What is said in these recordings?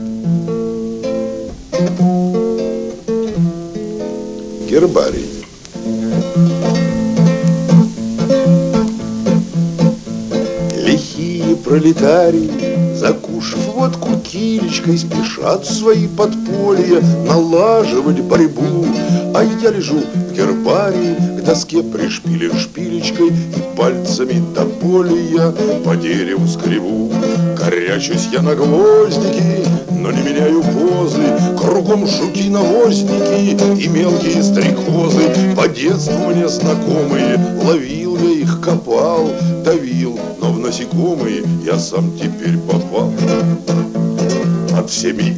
Гербарий. Лихие пролетарии, закушав водку килечкой, спешат в свои подполья налаживать борьбу. А я лежу в гербарии, к доске пришпилен шпилечкой, и пальцами до боли я по дереву скребу. Корячусь я на гвоздики, но не меняю позы. Кругом жуки-навозники и мелкие стрекозы, по детству мне знакомые. Ловил я их, копал, давил, но в насекомые я сам теперь попал. Под всеми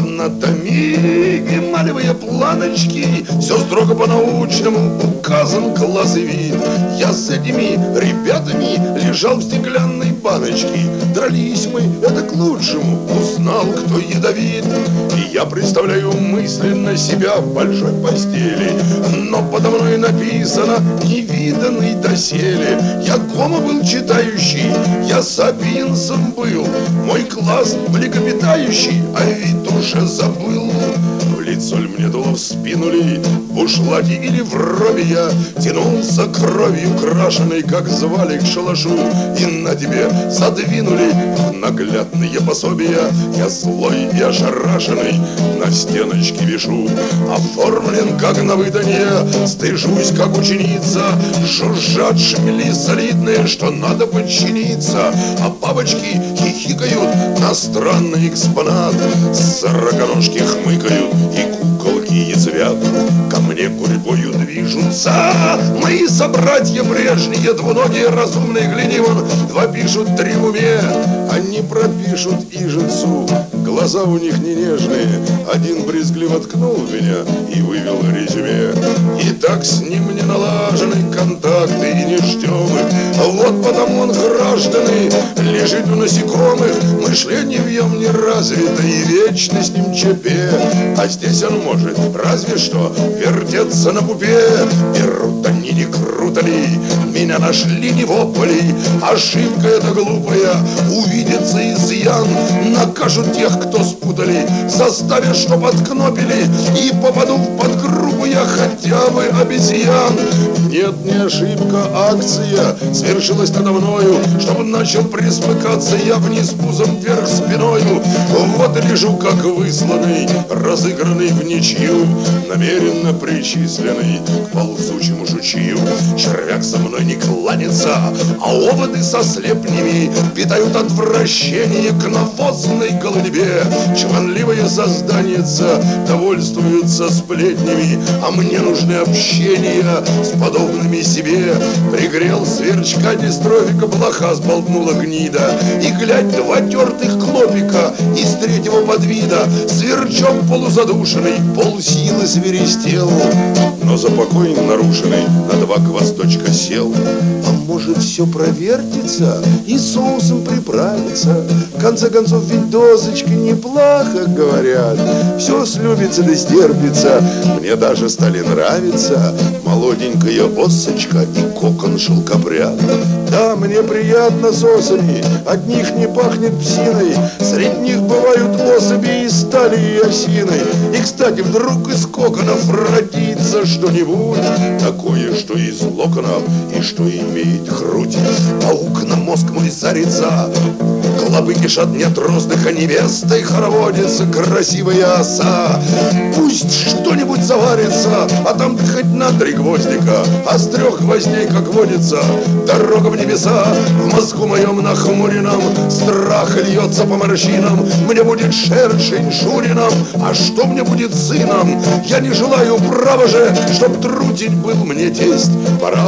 экспонатами, эмалевые планочки, все строго по-научному указан класс и вид. Я с этими ребятами лежал в стеклянной баночке. Дрались мы, это к лучшему, узнал, кто ядовит. И я представляю мысленно себя в большой постели, но подо мной написано «невиданный доселе». Я Гомо был читающий, я Сапиенсом был, мой класс млекопитающий, а ведь уже забыл. В лицо ль мне дуло, в спину ли, в бушлате или в робе я тянулся кровью крашеной, как звали к шалашу. И на тебе задвинули в наглядные пособия. Я злой и ошарашенный на стеночке вишу. Оформлен как на выданье, стыжусь как ученица. Жужжат шмели солидные, что надо подчиниться. А бабочки хихикают на странный экспонат. Сороконожки хмыкают и куколки язвят. Ко мне гурьбою движутся мои собратья прежние, двуногие, разумные, гляди вон, два пишут, три в уме. Они пропишут ижицу, глаза у них не нежные. Один брезгливо ткнул в меня и вывел резюме. И так с ним не налажены контакты и не ждем их. Вот потому он, граждане, лежит у насекомых. Мышление в нем не развито и вечно с ним чепе. А здесь он может разве что вертеться на пупе. Берут они, не круто ли, меня нашли не воплей. Ошибка эта глупая, увидится изъян. Накажут тех, кто спутали, заставят, чтоб откнопили. И попаду в подгруппу я хотя бы обезьян. Нет, не ошибка, акция свершилась надо мною, чтобы начал присмыкаться я вниз пузом, вверх спиною. Вот и лежу, как высланный, разыгранный в ничью, намеренно причисленный к ползучему жучью. Червяк со мной не кланится, а оводы со слепнями питают отвращение к навозной голубе. Чванливые созданица довольствуются сплетнями, а мне нужны общения с подобными себе. Пригрел сверчка дистрофика, блоха сболтнула гнида. И глядь, два тертых клопика из третьего подвида. Сверчок полузадушенный, полсилы свиристел, но за покой нарушенный на два гвоздочка сел. А может, все провертится и соусом приправится? В конце концов, ведь дозочкой неплохо, говорят. Все слюбится да стерпится, мне даже стали нравиться молоденькая осочка и кокон шелкопряд. Да, мне приятно с осами, от них не пахнет псиной. Среди них бывают особи из стали и осиной. И, кстати, вдруг из коконов родится что-нибудь такое, что из локонов и что имеет грудь. Паук на мозг мой зарится, клопы кишат не от роздыха, невестой хороводится красивая оса. Пусть что-нибудь заварится, а там хоть на 3 гвоздика, а с 3 гвоздей, как водится, дорога в небеса. В мозгу моем нахмуренном страх льется по морщинам. Мне будет шершень Шурином, а что мне будет сыном? Я не желаю, право же, чтоб трутень был мне тесть. Пора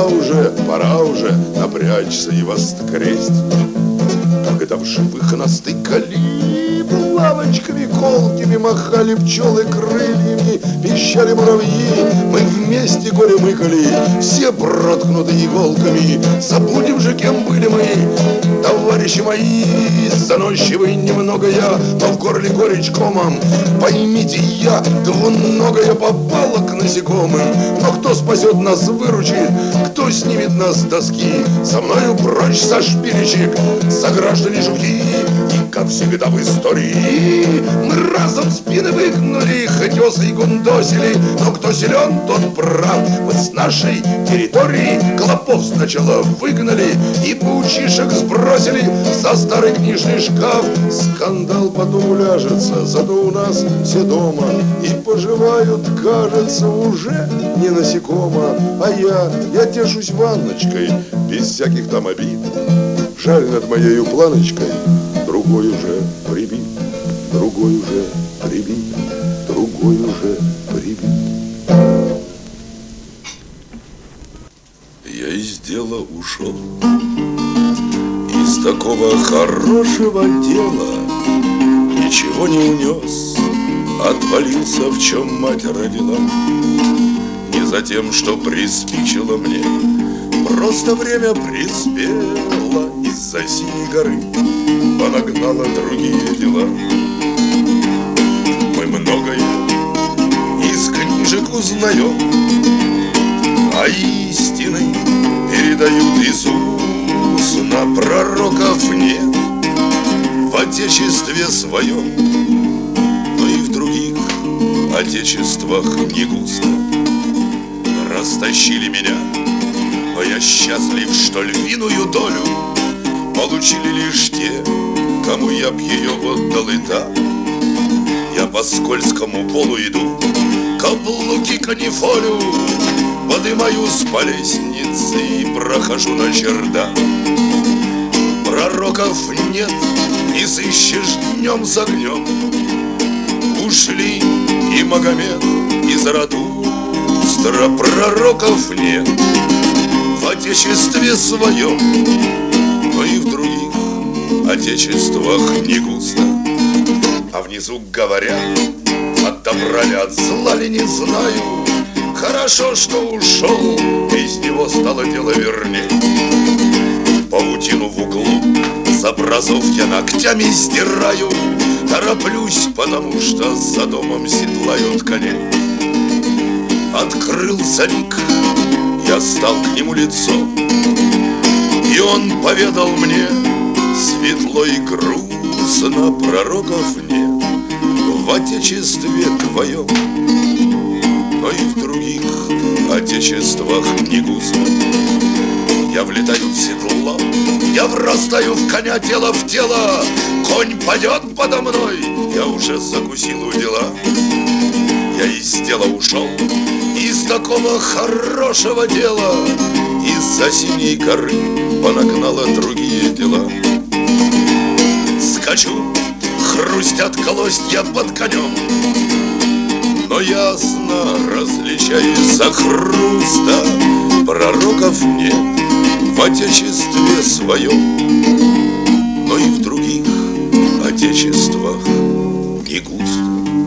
уже напрячься и воскресть. Когда в живых настыкали, лавочками колкими махали пчелы крыльями, пищали муравьи. Мы вместе горе мыкали, все проткнуты иголками. Забудем же, кем были мы, товарищи мои. Заносчивый немного я, но в горле горечь комом. Поймите, я двуногая попала к насекомым. Но кто спасет нас, выручит, кто снимет нас с доски? Со мною прочь со шпилечек, сограждане жуки. И как всегда в истории мы Вот спины выгнули, хоть осы и гундосили, но кто силен, тот прав. Вот с нашей территории клопов сначала выгнали и паучишек сбросили за старый книжный шкаф. Скандал потом уляжется, зато у нас все дома и поживают, кажется, уже не насекомо. А я тешусь ванночкой, без всяких там обид. Жаль, над моею планочкой другой уже прибит, другой уже прибит, другой уже прибит. Я из дела ушел, из такого хорошего дела ничего не унес, отвалился, в чем мать родила. Не за тем, что приспичило мне, просто время приспело, из-за синей горы понагнало другие дела. Мы многое из книжек узнаем, а истины передают из уст, на пророков нет в отечестве своем, но и в других отечествах не густо. Растащили меня, но я счастлив, что львиную долю получили лишь те, кому я б ее отдал и так. Я по скользкому полу иду, каблуки канифолю, подымаюсь по лестнице и прохожу на чердак. Пророков нет, не сыщешь днем с огнем. Ушли и Магомед, и Заратустра, пророков нет в отечестве своем, но и в других отечествах не густо. А внизу говорят, от добра ли, от зла ли, не знаю. Хорошо, что ушел, из него стало дело верней. Паутину в углу с образов я ногтями сдираю. Тороплюсь, потому что за домом седлают коней. Открылся лик, я стал к нему лицом, и он поведал мне светло и грустно: пророков нет в отечестве твоем, но и в других отечествах не густо. Я влетаю в седло, я врастаю в коня тело в тело. Конь падет подо мной, я уже закусил у дела. Я из дела ушел, из такого хорошего дела, из-за синей горы понагнало другие дела. Скачу, хрустят колосья под конем, но ясно различаю из-за хруста: пророков нет в отечестве своем, но и в других отечествах не густо.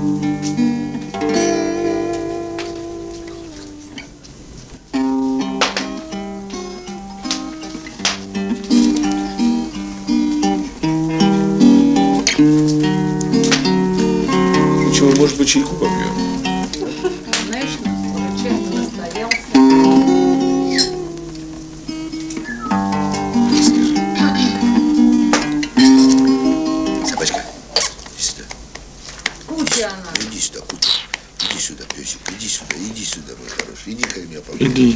Ничего, может быть, чайку попьем? Конечно, уже чай настоялся. Собачка, иди сюда. Куча она. Иди сюда, куча. Иди сюда, песик, иди сюда, мой хороший. Иди ко мне, папа. Иди.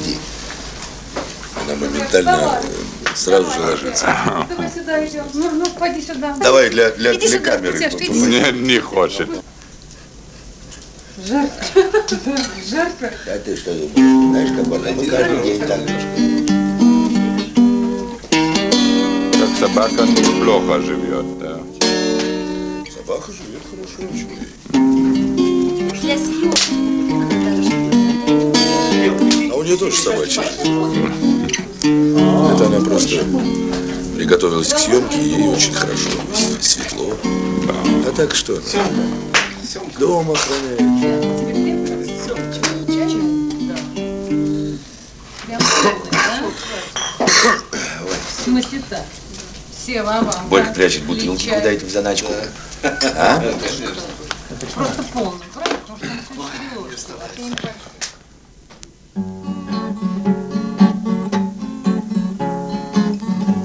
Она моментально сразу же ложится. Давай сюда идем. Ну, пойди сюда. Давай для Иди сюда, камеры. Сережка, иди. Не хочет. Жарко. Жарко. А ты что думаешь? Знаешь, как она? Мы каждый день так. Как собака плохо живет, да. Собака живет хорошо, человек. Я съем. А у нее тоже собачья жизнь. Это она просто приготовилась к съемке, и ей очень хорошо, светло. А так что она? Дом охраняет. В смысле так? Все вам. Борька прячет бутылки куда-то в заначку. А? Просто полный, правильно? Потому что он все а ты не так.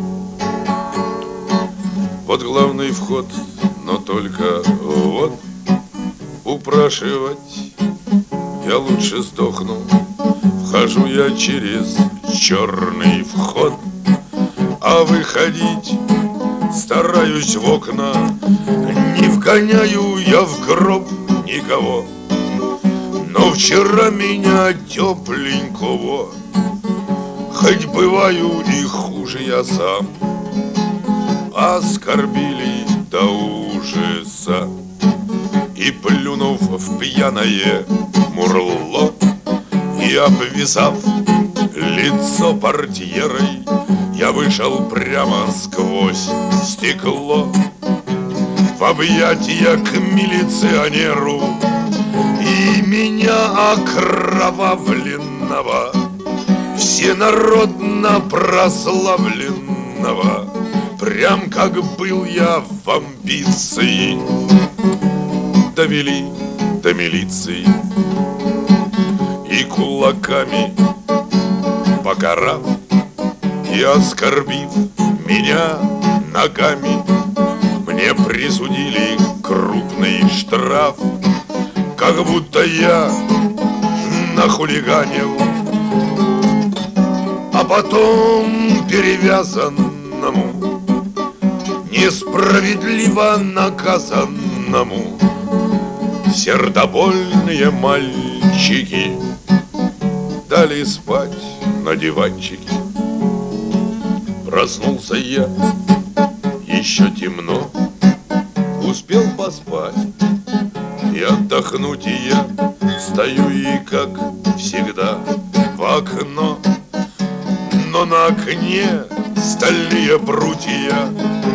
Вот главный вход, но только вот упрашивать я лучше сдохну. Вхожу я через черный вход, а выходить стараюсь в окна. Не вгоняю я в гроб никого, но вчера меня тепленького, хоть бываю и хуже я сам, оскорбили до ужаса. И плюнув в пьяное мурло и обвязав лицо портьерой, я вышел прямо сквозь стекло в объятия к милиционеру. И меня окровавленного, всенародно прославленного, прям как был я в амбиции, довели до милиции. И кулаками покарав и оскорбив меня ногами, мне присудили крупный штраф, как будто я нахулиганил. А потом перевязанному, несправедливо наказанному, сердобольные мальчики дали спать на диванчике. Проснулся я, еще темно, успел поспать и отдохнуть, и я стою и, как всегда, в окно. Но на окне стальные прутья,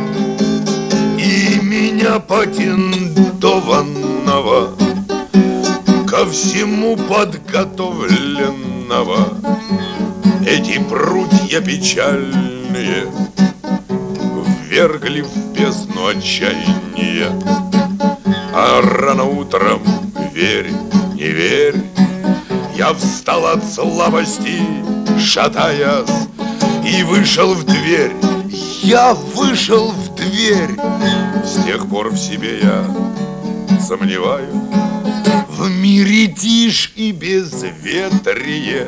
и меня патентованного, ко всему подготовленного, эти прутья печальные ввергли в бездну отчаяния. А рано утром, верь, не верь, я встал от слабости, шатаясь, и вышел в дверь. Я вышел в дверь. С тех пор в себе я сомневаюсь. В мире тишь и безветрие,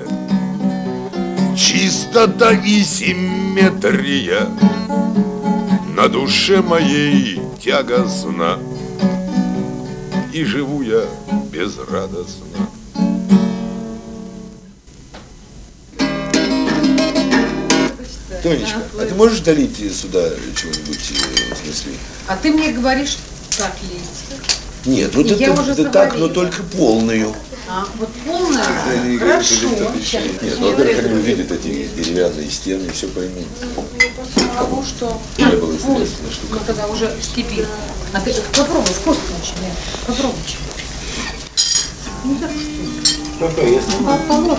чистота и симметрия, на душе моей тягостна, и живу я безрадостно. Тонечка, а ты можешь долить сюда чего-нибудь, в смысле? А ты мне говоришь, так есть. Нет, ну ты так, но только полную. А, вот полная? Хорошо. Нет, ну, во-первых, они увидят эти деревянные стены и все поймут. Потому что... Не было интересная штука. Ну, тогда уже вскипит. А ты попробуй, вкусно очень. Попробуй. Ну, так что? Какая ясно? Положено.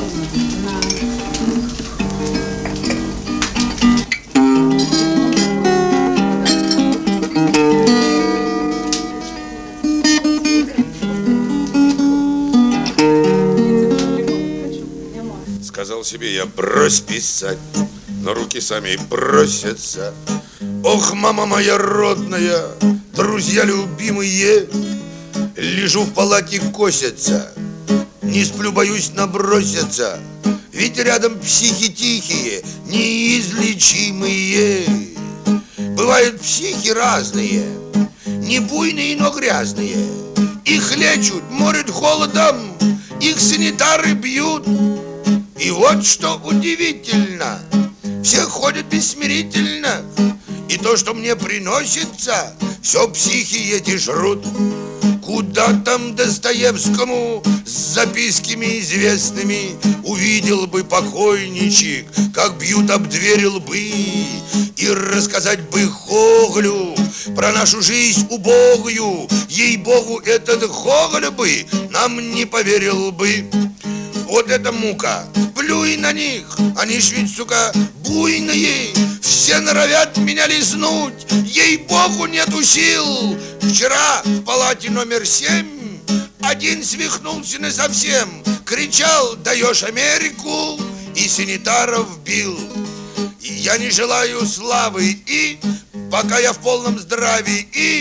Сказал себе я: брось писать, но руки сами просятся. Ох, мама моя родная, друзья любимые, лежу в палате, косятся, не сплю, боюсь наброситься, ведь рядом психи тихие, неизлечимые. Бывают психи разные, не буйные, но грязные. Их лечат, морят холодом, их санитары бьют. И вот что удивительно, все ходят бессмирительно, и то, что мне приносится, все психи эти жрут. Куда там Достоевскому с записками известными увидел бы покойничек, как бьют об двери лбы, и рассказать бы Гоголю про нашу жизнь убогую. Ей-богу, этот Гоголь бы нам не поверил бы. Вот это мука, плюй на них, они ж ведь, сука, буйные, все норовят меня лизнуть, ей-богу, нету сил. Вчера в палате номер 7 один свихнулся насовсем, кричал: даешь Америку, и санитаров бил. И я не желаю славы, и пока я в полном здравии, и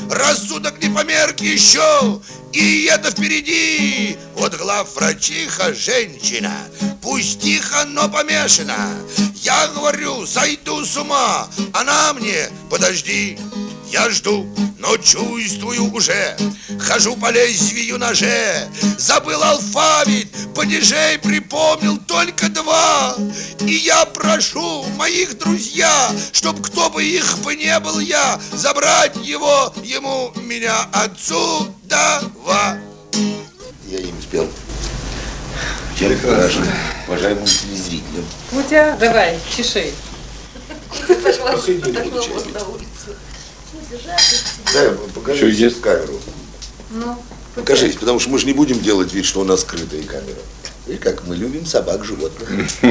рассудок не померк еще, и это впереди. Вот главврачиха женщина, пусть тихо, но помешана. Я говорю, сойду с ума, она мне, подожди. Я жду, но чувствую уже, хожу по лезвию ноже. Забыл алфавит, падежей припомнил только 2. И я прошу моих друзья, чтоб кто бы их бы не был я, забрать его, ему, меня отсюда. Я им спел. Чем хорошо, уважаемым телезрителям. Путя, давай, чеши. Да, покажись в камеру. Ну, Покажись, потому что мы же не будем делать вид, что у нас скрытая камера. И как мы любим собак, животных.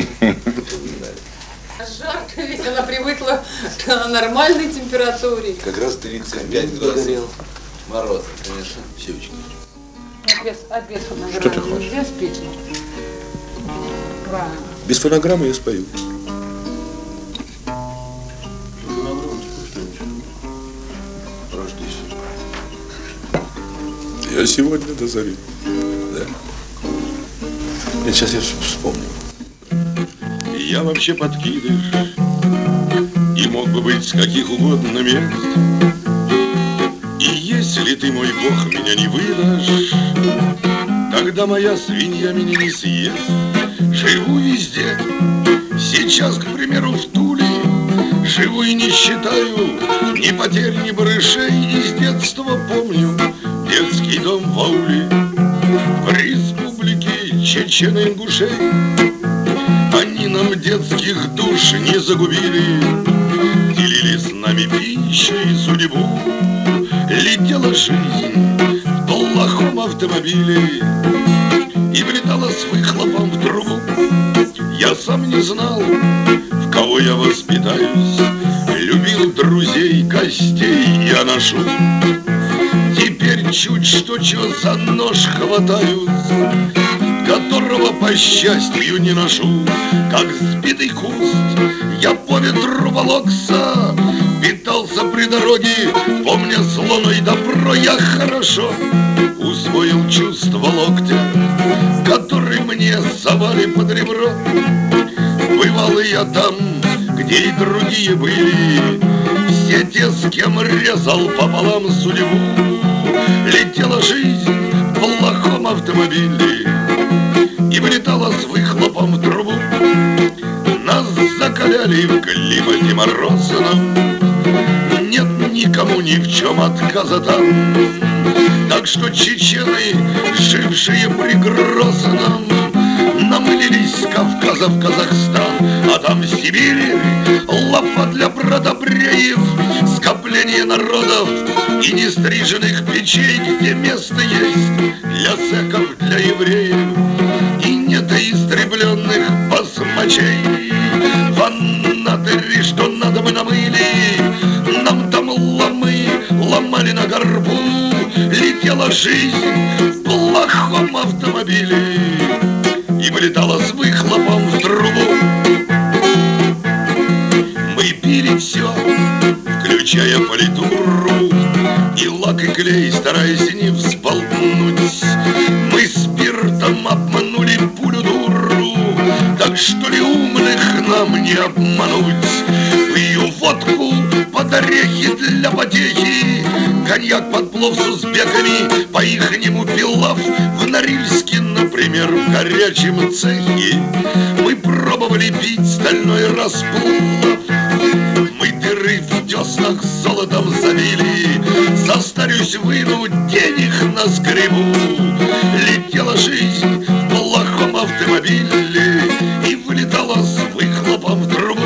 жарко, ведь она привыкла к нормальной температуре. Как раз 35 градусов. Мороз, конечно. Севочка. Без фонограммы. Что ты хочешь? Без песни. Правильно. Без фонограммы я спою. Я сегодня до зари. Да. Нет, сейчас я все вспомню. Я вообще подкидыш и мог бы быть с каких угодно мест. И если ты, мой бог, меня не выдашь, тогда моя свинья меня не съест. Живу везде, сейчас, к примеру, в Туле. Живу и не считаю ни потерь, ни барышей. И с детства помню детский дом в ауле в республике Чечен-Ингушей. Они нам детских душ не загубили, делили с нами пищу и судьбу. Летела жизнь в плохом автомобиле и влетала с выхлопом в трубу. Я сам не знал, в кого я воспитаюсь, любил друзей, гостей я ношу. Теперь чуть что за нож хватаюсь, которого по счастью не ношу. Как сбитый куст я по ветру волокся, питался при дороге, помня зло и добро. Я хорошо усвоил чувство локтя, который мне совали под ребро. Бывал я там, где и другие были, все те, с кем резал пополам судьбу. Летела жизнь в плохом автомобиле и вылетала с выхлопом в трубу. Нас закаляли в климате морозном, нет никому ни в чем отказа там. Так что чечены, жившие при Грозном, намылились с Кавказа в Казахстан, а там Сибирь, лапа для братобреев, скопление народов и нестриженных печей, где место есть для зэков, для евреев и недоистребленных басмачей. В Анадыре, что надо, мы намыли, нам там ломали на горбу. Летела жизнь в плохом автомобиле и вылетала с выхлопом в трубу. Мы пили все, включая политуру, и лак и клей, стараясь не взболтнуть. Мы спиртом обманули пулю дуру, так что ли умных нам не обмануть. Пью водку под орехи для потехи, коньяк под плов с узбеками, по-ихнему пилав в Норильске, например, в горячем цехе. Мы пробовали пить стальной расплав, мы дыры в деснах золотом забили, состарюсь вынуть денег на сгребу. Летела жизнь в плохом автомобиле и вылетала с выхлопом в трубу.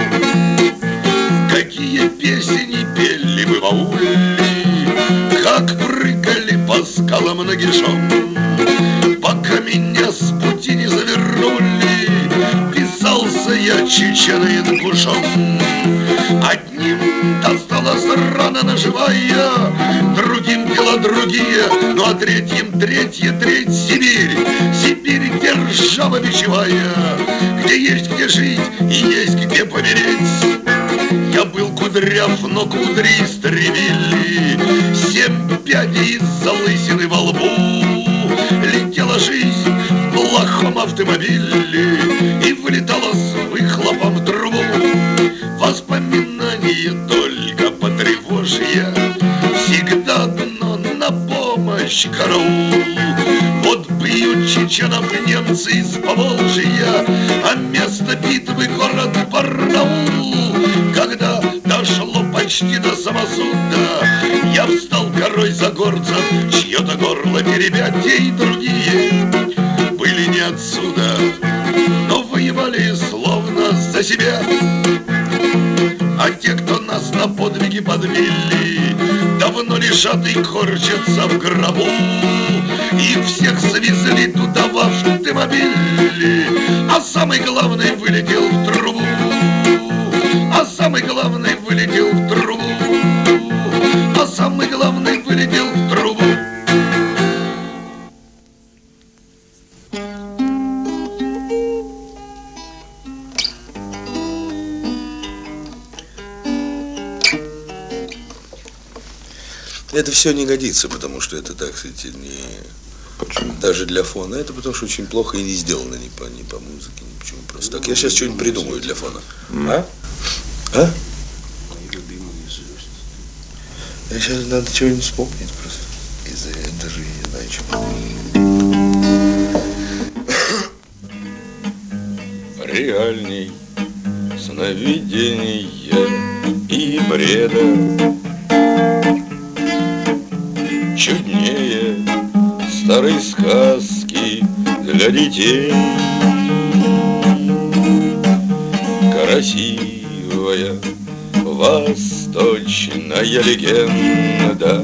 Какие песни пели мы в ауле, как прыгали по скалам нагишом, пока меня с пути не завернули, писался я чечено-ингушом. Одним досталась рана наживая, другим дела другие, ну а третьим треть Сибирь. Сибирь держава бичевая, где есть где жить и есть где помереть. Я был кудряв, но кудри истребили, 7 пядей из-за лысины во лбу. Летела жизнь в плохом автомобиле и вылетала с выхлопом в трубу. Воспоминания только потревожь я, всегда одно на помощь караул. Вот бьют чеченов немцы из Поволжья, а место битвы город Барнаул. Когда дошло почти до самосуда, я встал горой за горцев, чье-то горло теребя. Те и другие были не отсюда, но воевали словно за себя. А те, кто нас на подвиги подвели, давно лежат и корчатся в гробу. И всех завезли туда в автомобиле, а самый главный вылетел в трубу. А самый главный вылетел в трубу. А самый главный вылетел в трубу. Это все не годится, потому что это, так сказать, не... Почему? Даже для фона. Это потому что очень плохо и не сделано ни по музыке, ни почему. Просто так. Я сейчас что-нибудь придумаю для фона. А? А? Мои любимые звезды. Я сейчас надо что-нибудь вспомнить просто. Из-за даже не знаю чего. Реальней сновидения и бреда чуднее старой сказки для детей. Красивая восточная легенда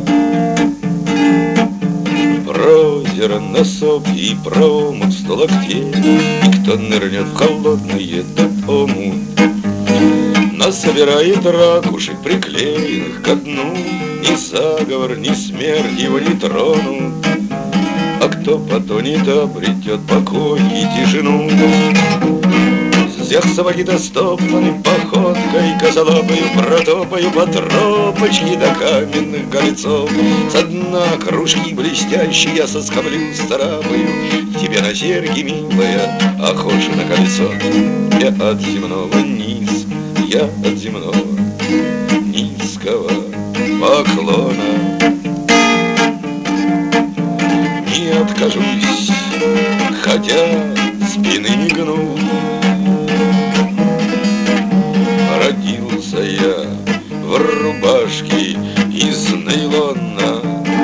про зерносоп и про омут 100 локтей. И кто нырнет в холодный этот омут, насобирает ракушек, приклеенных ко дну. Ни заговор, ни смерть его не тронут, а кто потонет, обретет покой и тишину. Всех сапоги достоптаны походкой косолапою, протопаю по тропочке до каменных горецов. Со дна кружки блестящие я соскоблю, старапаю тебе на серьги, милая, охоча на колесо. Я от земного низ, я от земного низкого поклона не откажусь, хотя спины не гну. Родился я в рубашке из нейлона,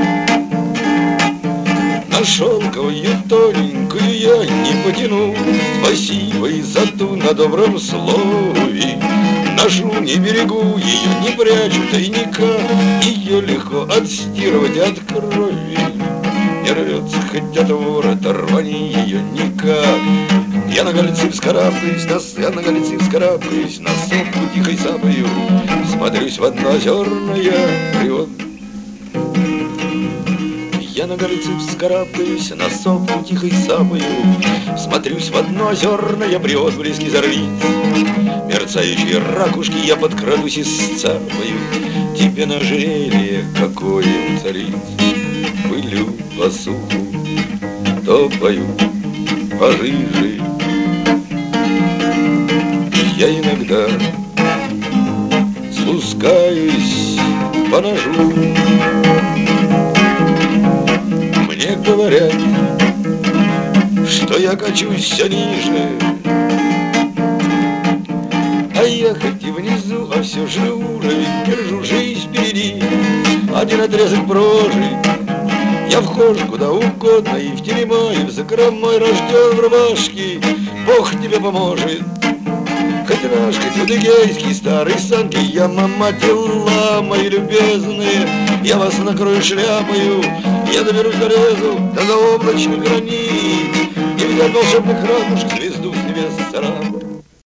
на шелковую тоненькую я не потяну. Спасибо и за ту на добром слове. Ношу, не берегу ее, не прячу тайника. Ее легко отстирывать от крови. Не рвется хоть от ворота, рвани ее никак. Я на галице вскарабкаюсь, я на галице вскарабкаюсь, на сопку тихой сапою смотрюсь в одноозерное бревно. Я на галице вскарабкаюсь, на сопку тихой сапою смотрюсь в одноозерное бревно близкий зорниц. Мерцающие ракушки я подкрадусь и сцапаю тебе на ожерелье, какое у цариц. Пылю по суху, топаю по жиже. Я иногда спускаюсь по ножу. Мне говорят, что я качусь все ниже, а я хоть и внизу, а все же уровень держу жизнь впереди. Один отрезок прожит, я вхожу куда угодно, и в терема, и в закромой, рожден в рубашке. Бог тебе поможет. Хоть наш, хоть адыгейский старый санки, я мама дела мои любезные, я вас накрою шляпою, я доберусь до лесу, до заоблачных границ, и взять волшебных ракушек звезду с небес царапать.